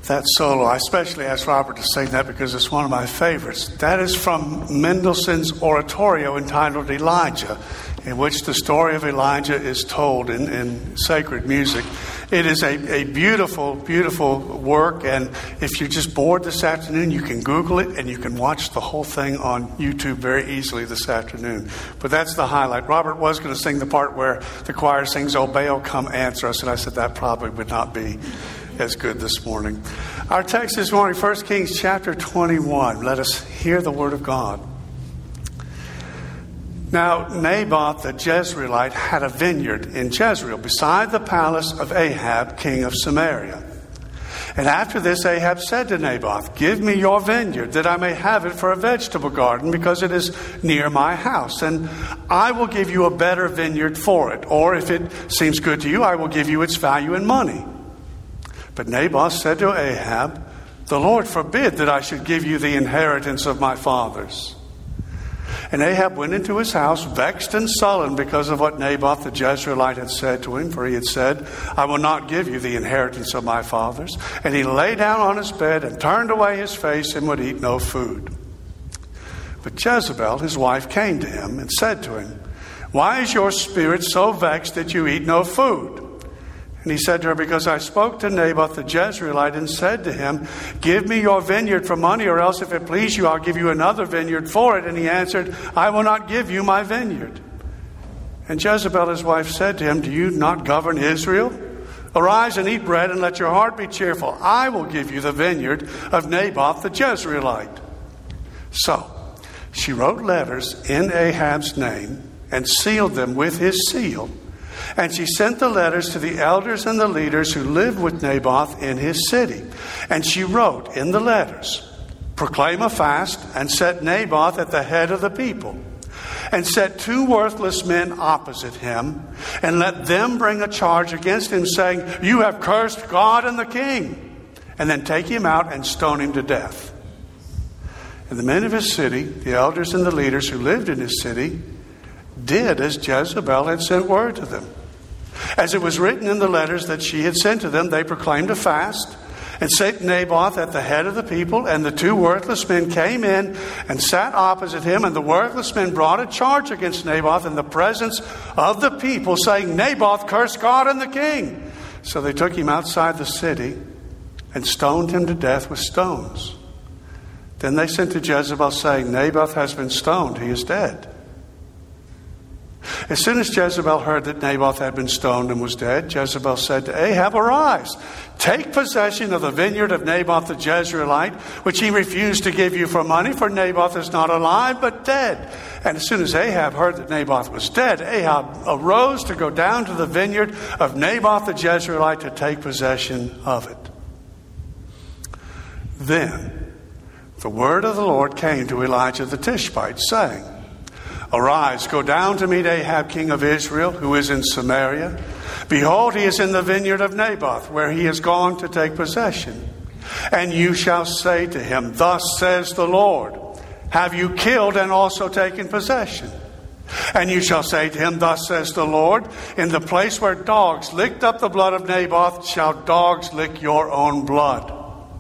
That solo, I especially asked Robert to sing that because it's one of my favorites. That is from Mendelssohn's oratorio entitled Elijah, in which the story of Elijah is told in sacred music. It is a beautiful, beautiful work, and if you're just bored this afternoon, you can Google it, and you can watch the whole thing on YouTube very easily this afternoon. But that's the highlight. Robert was going to sing the part where the choir sings, "O Baal, come answer us," and I said that probably would not be as good this morning. Our text this morning, 1 Kings chapter 21. Let us hear the word of God. Now, Naboth the Jezreelite had a vineyard in Jezreel beside the palace of Ahab, king of Samaria. And after this, Ahab said to Naboth, "Give me your vineyard, that I may have it for a vegetable garden, because it is near my house. And I will give you a better vineyard for it. Or if it seems good to you, I will give you its value in money." But Naboth said to Ahab, "The Lord forbid that I should give you the inheritance of my fathers." And Ahab went into his house, vexed and sullen because of what Naboth the Jezreelite had said to him. For he had said, "I will not give you the inheritance of my fathers." And he lay down on his bed and turned away his face and would eat no food. But Jezebel, his wife, came to him and said to him, "Why is your spirit so vexed that you eat no food?" And he said to her, "Because I spoke to Naboth the Jezreelite and said to him, 'Give me your vineyard for money, or else if it please you, I'll give you another vineyard for it.' And he answered, 'I will not give you my vineyard.' And Jezebel his wife said to him, 'Do you not govern Israel? Arise and eat bread and let your heart be cheerful. I will give you the vineyard of Naboth the Jezreelite.' So she wrote letters in Ahab's name and sealed them with his seal. And she sent the letters to the elders and the leaders who lived with Naboth in his city. And she wrote in the letters, 'Proclaim a fast and set Naboth at the head of the people. And set 2 worthless men opposite him. And let them bring a charge against him, saying, "You have cursed God and the king." And then take him out and stone him to death." And the men of his city, the elders and the leaders who lived in his city, did as Jezebel had sent word to them. As it was written in the letters that she had sent to them, they proclaimed a fast and set Naboth at the head of the people. And the 2 worthless men came in and sat opposite him. And the worthless men brought a charge against Naboth in the presence of the people, saying, "Naboth cursed God and the king." So they took him outside the city and stoned him to death with stones. Then they sent to Jezebel, saying, "Naboth has been stoned. He is dead." As soon as Jezebel heard that Naboth had been stoned and was dead, Jezebel said to Ahab, "Arise, take possession of the vineyard of Naboth the Jezreelite, which he refused to give you for money, for Naboth is not alive, but dead." And as soon as Ahab heard that Naboth was dead, Ahab arose to go down to the vineyard of Naboth the Jezreelite to take possession of it. Then the word of the Lord came to Elijah the Tishbite, saying, "Arise, go down to meet Ahab, king of Israel, who is in Samaria. Behold, he is in the vineyard of Naboth, where he has gone to take possession. And you shall say to him, 'Thus says the Lord, have you killed and also taken possession?' And you shall say to him, 'Thus says the Lord, in the place where dogs licked up the blood of Naboth, shall dogs lick your own blood.'"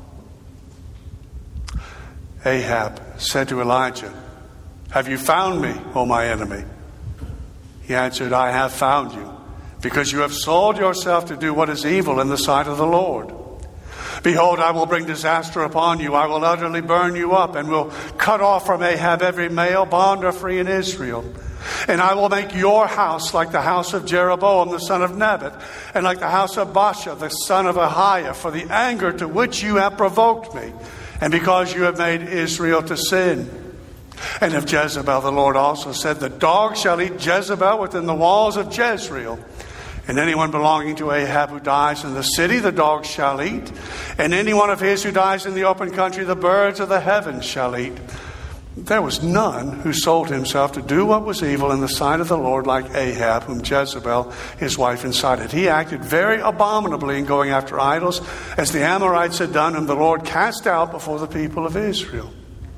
Ahab said to Elijah, "Have you found me, O my enemy?" He answered, "I have found you, because you have sold yourself to do what is evil in the sight of the Lord. Behold, I will bring disaster upon you. I will utterly burn you up, and will cut off from Ahab every male, bond or free in Israel. And I will make your house like the house of Jeroboam the son of Nebat, and like the house of Baasha the son of Ahiah, for the anger to which you have provoked me, and because you have made Israel to sin." And of Jezebel the Lord also said, "The dogs shall eat Jezebel within the walls of Jezreel. And anyone belonging to Ahab who dies in the city, the dogs shall eat. And anyone of his who dies in the open country, the birds of the heavens shall eat." There was none who sold himself to do what was evil in the sight of the Lord like Ahab, whom Jezebel his wife incited. He acted very abominably in going after idols, as the Amorites had done, whom the Lord cast out before the people of Israel.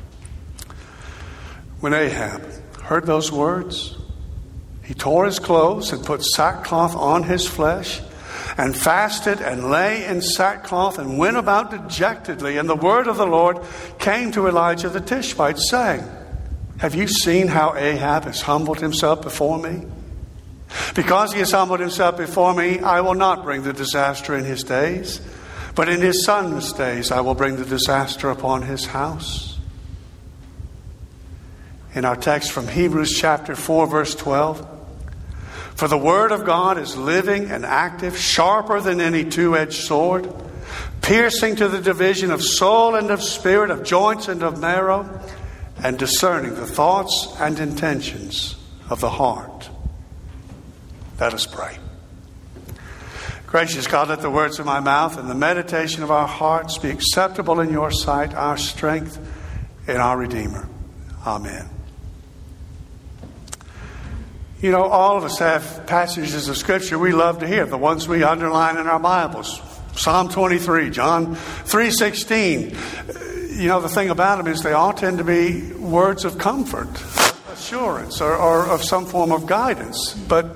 When Ahab heard those words, he tore his clothes and put sackcloth on his flesh and fasted and lay in sackcloth and went about dejectedly. And the word of the Lord came to Elijah the Tishbite, saying, have you seen how Ahab has humbled himself before me? Because he has humbled himself before me, I will not bring the disaster in his days, but in his son's days I will bring the disaster upon his house. In our text from Hebrews chapter 4, verse 12, for the word of God is living and active, sharper than any two-edged sword, piercing to the division of soul and of spirit, of joints and of marrow, and discerning the thoughts and intentions of the heart. Let us pray. Gracious God, let the words of my mouth and the meditation of our hearts be acceptable in your sight, our strength and our Redeemer. Amen. You know, all of us have passages of Scripture we love to hear, the ones we underline in our Bibles. Psalm 23, John 3:16. You know, the thing about them is they all tend to be words of comfort, assurance, or of some form of guidance. But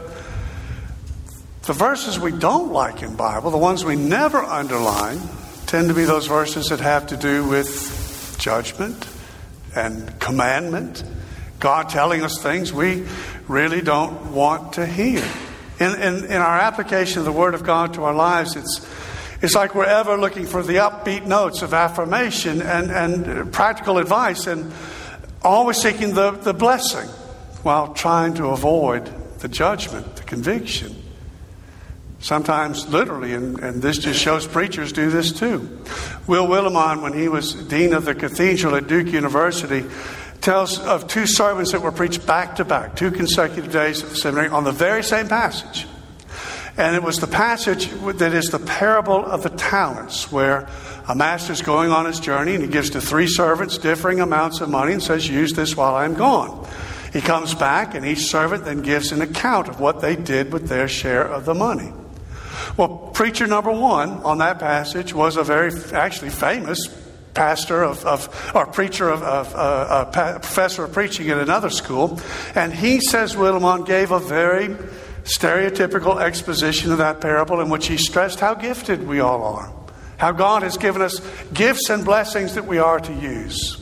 the verses we don't like in the Bible, the ones we never underline, tend to be those verses that have to do with judgment and commandment. God telling us things we really don't want to hear. In our application of the Word of God to our lives, it's like we're ever looking for the upbeat notes of affirmation and practical advice, and always seeking the blessing while trying to avoid the judgment, the conviction. Sometimes literally, and this just shows preachers do this too. Will Willimon, when he was dean of the cathedral at Duke University, tells of two sermons that were preached back to back, 2 consecutive days at the seminary on the very same passage. And it was the passage that is the parable of the talents, where a master's going on his journey and he gives to 3 servants differing amounts of money and says, use this while I'm gone. He comes back and each servant then gives an account of what they did with their share of the money. Well, preacher number 1 on that passage was a very actually famous pastor professor of preaching at another school. And he says Willimon gave a very stereotypical exposition of that parable in which he stressed how gifted we all are. How God has given us gifts and blessings that we are to use.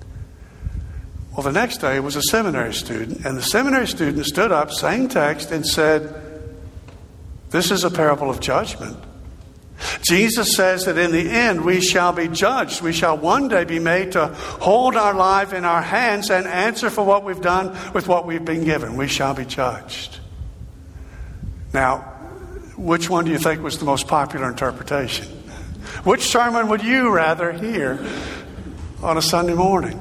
Well, the next day was a seminary student, and the seminary student stood up, same text, and said, this is a parable of judgment. Jesus says that in the end we shall be judged. We shall one day be made to hold our life in our hands and answer for what we've done with what we've been given. We shall be judged. Now, which one do you think was the most popular interpretation? Which sermon would you rather hear on a Sunday morning?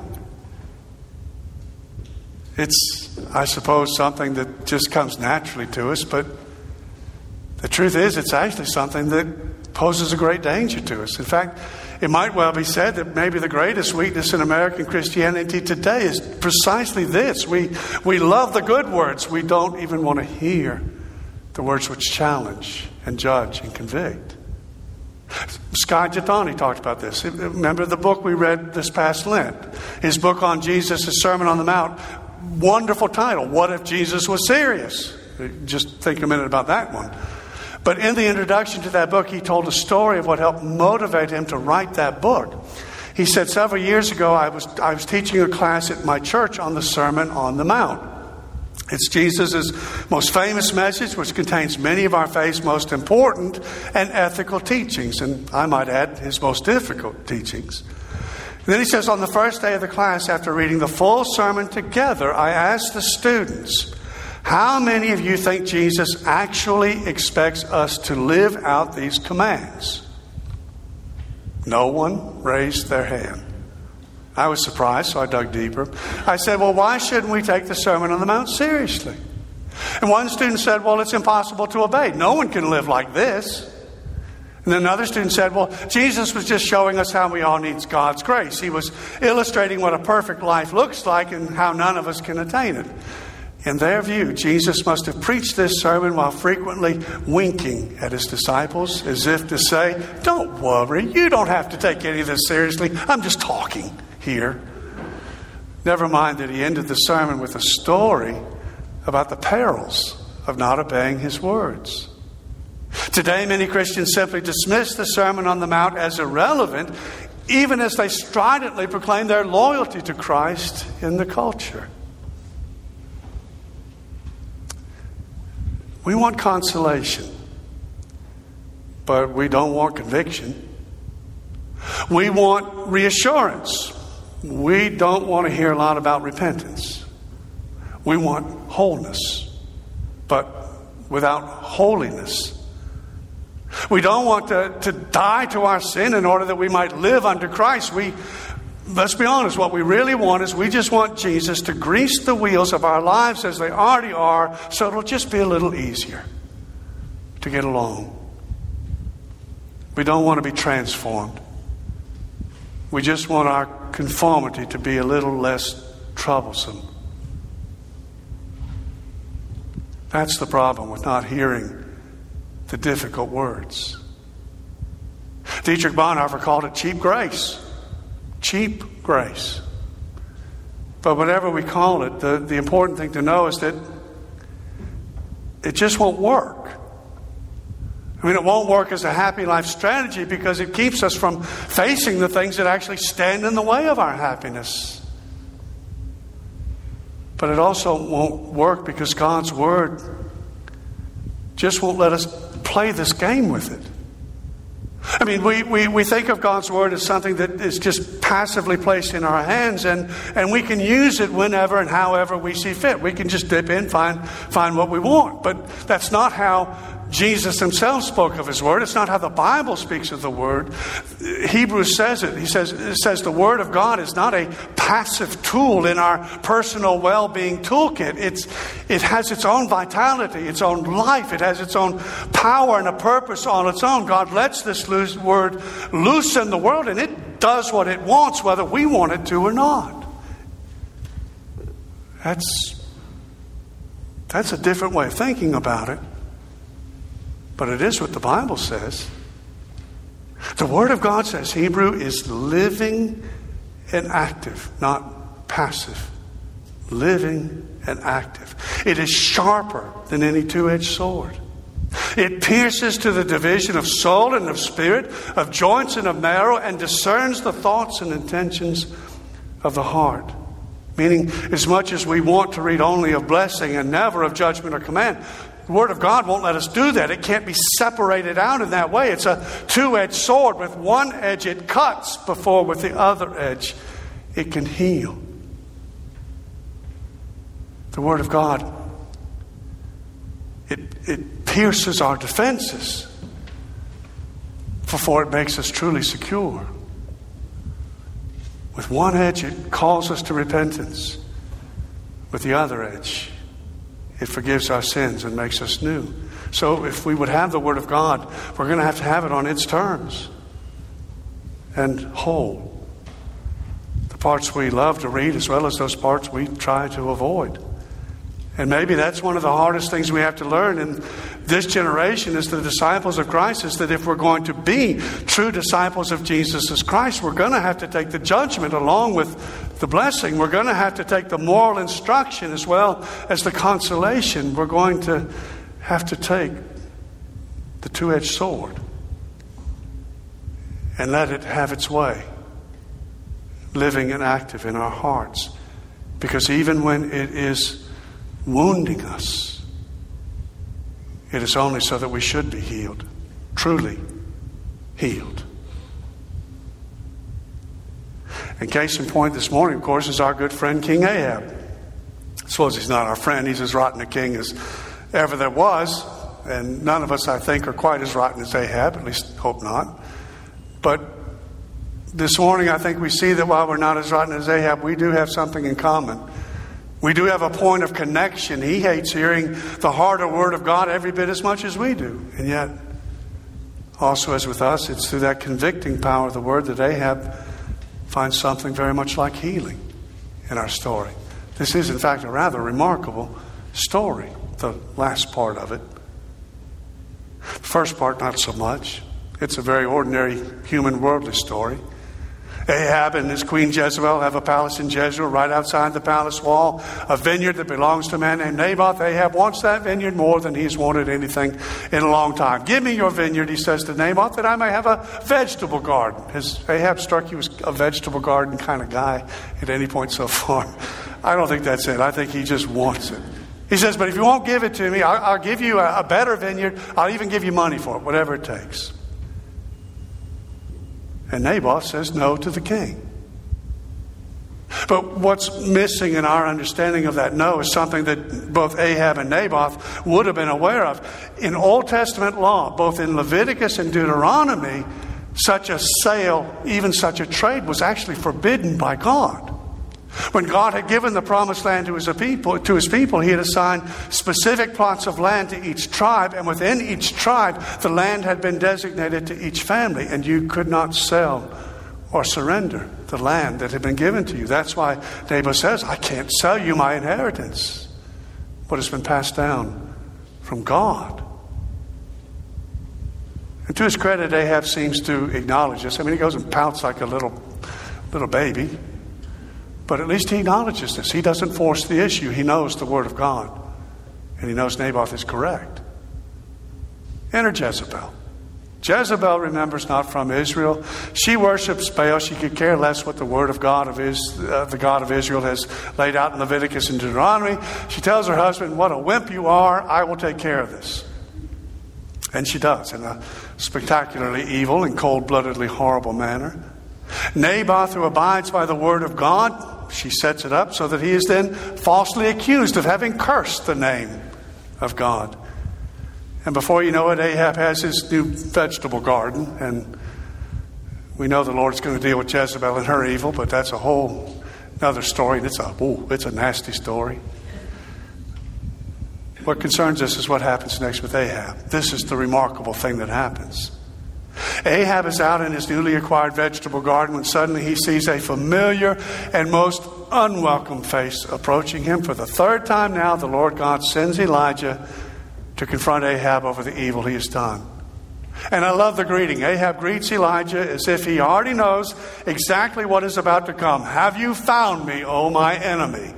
It's, I suppose, something that just comes naturally to us, but the truth is it's actually something that poses a great danger to us. In fact, it might well be said that maybe the greatest weakness in American Christianity today is precisely this. We love the good words. We don't even want to hear the words which challenge and judge and convict. Skye Jethani talked about this. Remember the book we read this past Lent? His book on Jesus' Sermon on the Mount. Wonderful title. What if Jesus was serious? Just think a minute about that one. But in the introduction to that book, he told a story of what helped motivate him to write that book. He said, several years ago, I was teaching a class at my church on the Sermon on the Mount. It's Jesus' most famous message, which contains many of our faith's most important and ethical teachings, and I might add, his most difficult teachings. And then he says, on the first day of the class, after reading the full sermon together, I asked the students, how many of you think Jesus actually expects us to live out these commands? No one raised their hand. I was surprised, so I dug deeper. I said, well, why shouldn't we take the Sermon on the Mount seriously? And one student said, well, it's impossible to obey. No one can live like this. And then another student said, well, Jesus was just showing us how we all need God's grace. He was illustrating what a perfect life looks like and how none of us can attain it. In their view, Jesus must have preached this sermon while frequently winking at his disciples as if to say, don't worry, you don't have to take any of this seriously. I'm just talking here. Never mind that he ended the sermon with a story about the perils of not obeying his words. Today, many Christians simply dismiss the Sermon on the Mount as irrelevant, even as they stridently proclaim their loyalty to Christ in the culture. We want consolation, but we don't want conviction. We want reassurance. We don't want to hear a lot about repentance. We want wholeness, but without holiness. We don't want to die to our sin in order that we might live under Christ. Let's be honest, what we really want is we just want Jesus to grease the wheels of our lives as they already are, so it'll just be a little easier to get along. We don't want to be transformed. We just want our conformity to be a little less troublesome. That's the problem with not hearing the difficult words. Dietrich Bonhoeffer called it cheap grace. Cheap grace. But whatever we call it, the important thing to know is that it just won't work. I mean, it won't work as a happy life strategy because it keeps us from facing the things that actually stand in the way of our happiness. But it also won't work because God's Word just won't let us play this game with it. I mean, we think of God's Word as something that is just passively placed in our hands, and we can use it whenever and however we see fit. We can just dip in, find what we want. But that's not how Jesus himself spoke of his Word. It's not how the Bible speaks of the Word. Hebrews says it. It says the Word of God is not a passive tool in our personal well-being toolkit. It has its own vitality, its own life. It has its own power and a purpose on its own. God lets this Word loose in the world, and it does what it wants, whether we want it to or not. That's a different way of thinking about it. But it is what the Bible says. The Word of God says Hebrew is living and active, not passive. Living and active. It is sharper than any two-edged sword. It pierces to the division of soul and of spirit, of joints and of marrow, and discerns the thoughts and intentions of the heart. Meaning, as much as we want to read only of blessing and never of judgment or command, the Word of God won't let us do that. It can't be separated out in that way. It's a two-edged sword. With one edge it cuts before with the other edge it can heal. The Word of God, it pierces our defenses before it makes us truly secure. With one edge it calls us to repentance. With the other edge it forgives our sins and makes us new. So if we would have the Word of God, we're going to have it on its terms and whole. The parts we love to read as well as those parts we try to avoid. And maybe that's one of the hardest things we have to learn in this generation as the disciples of Christ, is that if we're going to be true disciples of Jesus as Christ, we're going to have to take the judgment along with the blessing. We're going to have to take the moral instruction as well as the consolation. We're going to have to take the two-edged sword and let it have its way, living and active in our hearts. Because even when it is wounding us, it is only so that we should be healed, truly healed. And case in point this morning, of course, is our good friend King Ahab. I suppose he's not our friend. He's as rotten a king as ever there was. And none of us, I think, are quite as rotten as Ahab, at least hope not. But this morning, I think we see that while we're not as rotten as Ahab, we do have something in common. We do have a point of connection. He hates hearing the harder Word of God every bit as much as we do. And yet, also as with us, it's through that convicting power of the Word that Ahab finds something very much like healing in our story. This is, in fact, a rather remarkable story, the last part of it. The first part, not so much. It's a very ordinary human worldly story. Ahab and his queen Jezebel have a palace in Jezreel right outside the palace wall, a vineyard that belongs to a man named Naboth. Ahab wants that vineyard more than he's wanted anything in a long time. Give me your vineyard, he says to Naboth, that I may have a vegetable garden. Has Ahab struck you as a vegetable garden kind of guy at any point so far? I don't think that's it. I think he just wants it. He says, but if you won't give it to me, I'll give you a better vineyard. I'll even give you money for it, whatever it takes. And Naboth says no to the king. But what's missing in our understanding of that no is something that both Ahab and Naboth would have been aware of. In Old Testament law, both in Leviticus and Deuteronomy, such a sale, even such a trade, was actually forbidden by God. When God had given the promised land to his people, he had assigned specific plots of land to each tribe, and within each tribe, the land had been designated to each family, and you could not sell or surrender the land that had been given to you. That's why Naboth says, I can't sell you my inheritance, what has been passed down from God. And to his credit, Ahab seems to acknowledge this. I mean, he goes and pouts like a little baby. But at least he acknowledges this. He doesn't force the issue. He knows the Word of God. And he knows Naboth is correct. Enter Jezebel. Jezebel, remembers, not from Israel. She worships Baal. She could care less what the Word of God the God of Israel has laid out in Leviticus and Deuteronomy. She tells her husband, what a wimp you are. I will take care of this. And she does, in a spectacularly evil and cold-bloodedly horrible manner. Naboth, who abides by the Word of God, she sets it up so that he is then falsely accused of having cursed the name of God. And before you know it, Ahab has his new vegetable garden. And we know the Lord's going to deal with Jezebel and her evil, but that's a whole other story. And it's a nasty story. What concerns us is what happens next with Ahab. This is the remarkable thing that happens. Ahab is out in his newly acquired vegetable garden when suddenly he sees a familiar and most unwelcome face approaching him. For the third time now, the Lord God sends Elijah to confront Ahab over the evil he has done. And I love the greeting. Ahab greets Elijah as if he already knows exactly what is about to come. Have you found me, O my enemy?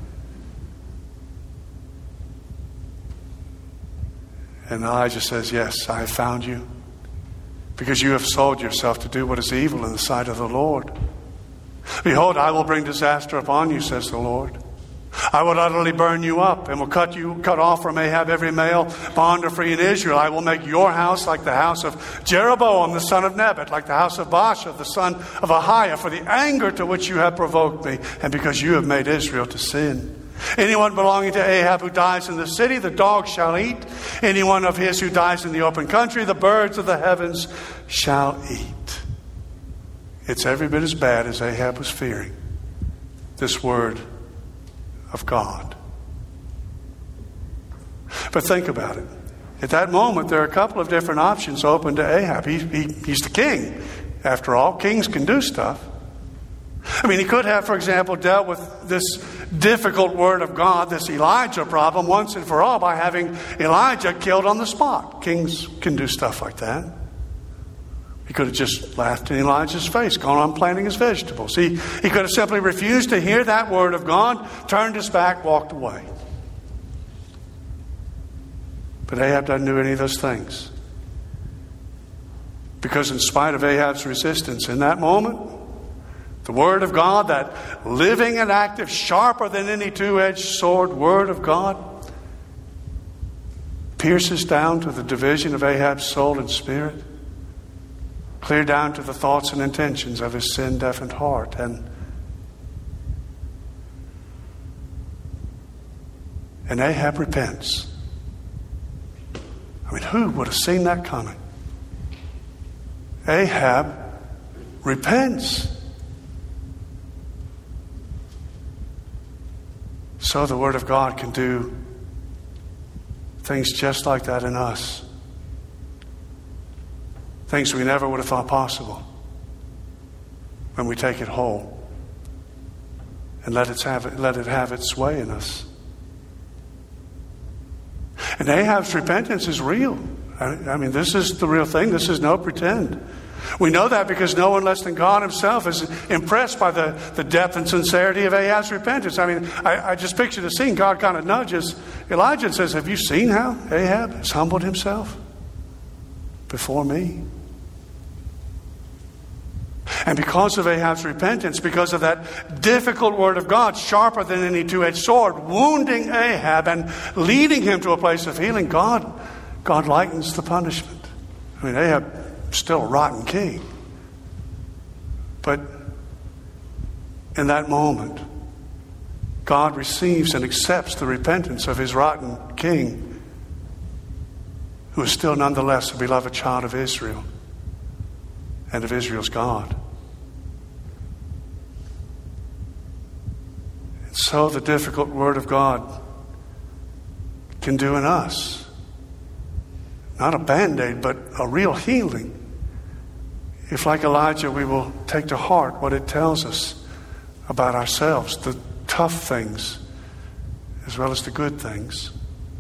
And Elijah says, yes, I have found you, because you have sold yourself to do what is evil in the sight of the Lord. Behold, I will bring disaster upon you, says the Lord. I will utterly burn you up and will cut off from Ahab every male, bond or free in Israel. I will make your house like the house of Jeroboam, the son of Nebat, like the house of Baasha, the son of Ahiah, for the anger to which you have provoked me, and because you have made Israel to sin. Anyone belonging to Ahab who dies in the city, the dogs shall eat. Anyone of his who dies in the open country, the birds of the heavens shall eat. It's every bit as bad as Ahab was fearing. This word of God. But think about it. At that moment, there are a couple of different options open to Ahab. He's the king. After all, kings can do stuff. I mean, he could have, for example, dealt with this difficult word of God, this Elijah problem, once and for all by having Elijah killed on the spot. Kings can do stuff like that. He could have just laughed in Elijah's face, gone on planting his vegetables. He could have simply refused to hear that word of God, turned his back, walked away. But Ahab doesn't do any of those things. Because in spite of Ahab's resistance in that moment, the Word of God, that living and active, sharper than any two-edged sword Word of God, pierces down to the division of Ahab's soul and spirit, clear down to the thoughts and intentions of his sin-deafened heart. And Ahab repents. I mean, who would have seen that coming? Ahab repents. So the Word of God can do things just like that in us. Things we never would have thought possible when we take it whole and let it have its way in us. And Ahab's repentance is real. I mean, this is the real thing. This is no pretend. We know that because no one less than God himself is impressed by the depth and sincerity of Ahab's repentance. I mean, I just picture the scene. God kind of nudges Elijah and says, have you seen how Ahab has humbled himself before me? And because of Ahab's repentance, because of that difficult word of God, sharper than any two-edged sword, wounding Ahab and leading him to a place of healing, God lightens the punishment. I mean, Ahab's still a rotten king. But in that moment, God receives and accepts the repentance of his rotten king, who is still nonetheless a beloved child of Israel and of Israel's God. And so the difficult word of God can do in us not a Band-Aid, but a real healing. If, like Elijah, we will take to heart what it tells us about ourselves, the tough things as well as the good things.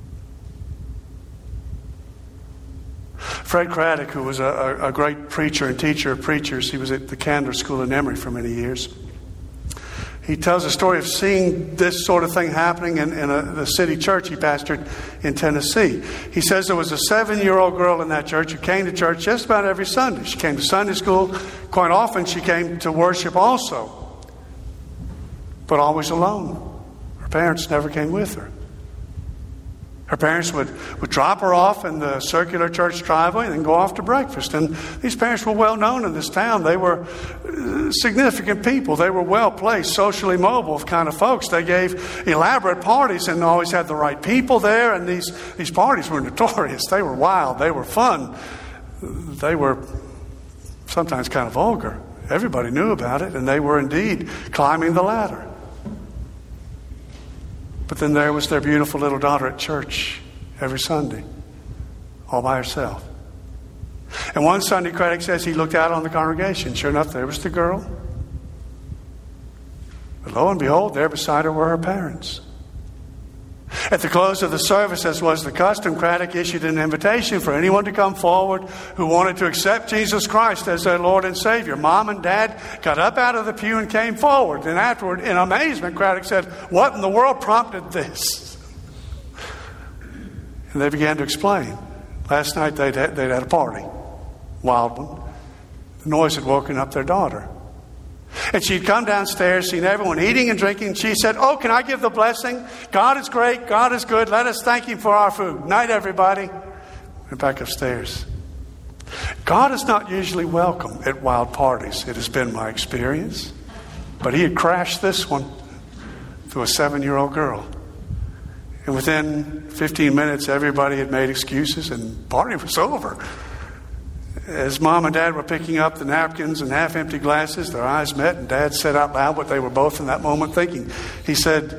Fred Craddock, who was a great preacher and teacher of preachers, he was at the Candler School in Emory for many years. He tells a story of seeing this sort of thing happening in the city church he pastored in Tennessee. He says there was a 7-year-old girl in that church who came to church just about every Sunday. She came to Sunday school. Quite often she came to worship also, but always alone. Her parents never came with her. Her parents would drop her off in the circular church driveway and then go off to breakfast. And these parents were well known in this town. They were significant people. They were well-placed, socially mobile kind of folks. They gave elaborate parties and always had the right people there. And these parties were notorious. They were wild. They were fun. They were sometimes kind of vulgar. Everybody knew about it, and they were indeed climbing the ladder. But then there was their beautiful little daughter at church every Sunday, all by herself. And one Sunday, Craddock says he looked out on the congregation. Sure enough, there was the girl. But lo and behold, there beside her were her parents. At the close of the service, as was the custom, Craddock issued an invitation for anyone to come forward who wanted to accept Jesus Christ as their Lord and Savior. Mom and Dad got up out of the pew and came forward. And afterward, in amazement, Craddock said, "What in the world prompted this?" And they began to explain. Last night they'd had a party, wild one. The noise had woken up their daughter. And she'd come downstairs, seen everyone eating and drinking. She said, "Oh, can I give the blessing? God is great. God is good. Let us thank Him for our food. Night, everybody." Went back upstairs. God is not usually welcome at wild parties. It has been my experience. But He had crashed this one through a 7-year-old girl. And within 15 minutes, everybody had made excuses and the party was over. As Mom and Dad were picking up the napkins and half-empty glasses, their eyes met, and Dad said out loud what they were both in that moment thinking. He said,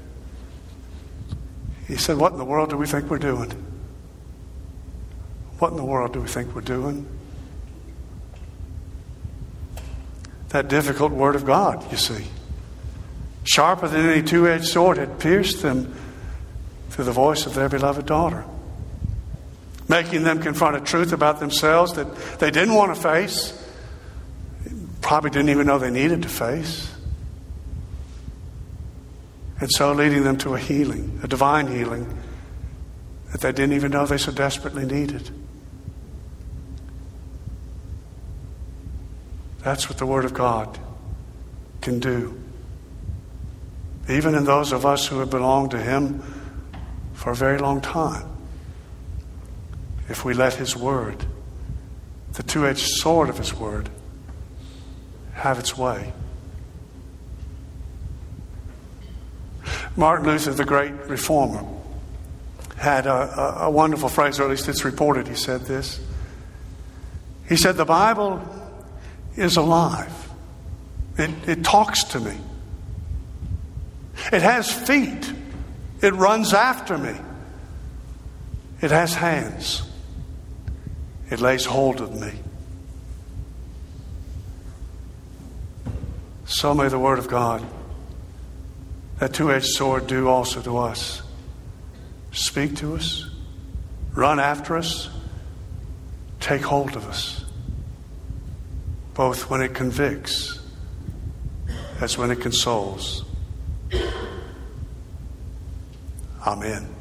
"What in the world do we think we're doing? What in the world do we think we're doing?" That difficult word of God, you see, sharper than any two-edged sword, had pierced them through the voice of their beloved daughter, making them confront a truth about themselves that they didn't want to face, probably didn't even know they needed to face, and so leading them to a healing, a divine healing that they didn't even know they so desperately needed. That's what the Word of God can do, even in those of us who have belonged to Him for a very long time. If we let His Word, the two-edged sword of His Word, have its way. Martin Luther, the great reformer, had a wonderful phrase, or at least it's reported he said this. He said, "The Bible is alive. It talks to me. It has feet. It runs after me. It has hands. It lays hold of me." So may the Word of God, that two-edged sword, do also to us. Speak to us, run after us, take hold of us. both when it convicts as when it consoles. Amen.